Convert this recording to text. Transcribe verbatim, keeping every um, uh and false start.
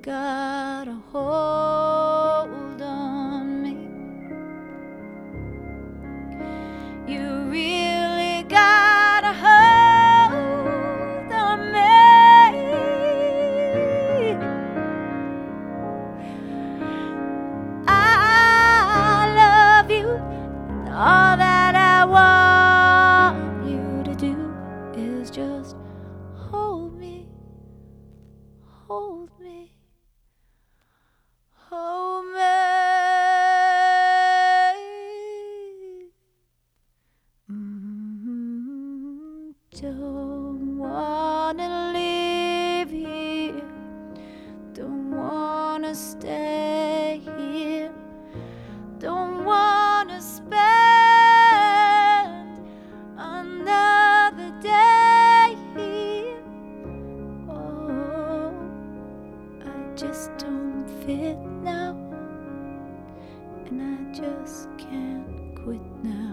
got a hold on me. You really got a hold on me. I love you, and all that I want you to do is just hold me, hold me, hold me. Mm, don't wanna live here, don't wanna stay here, don't wanna spend another day here. Oh, I just don't fit now, and I just can't quit now.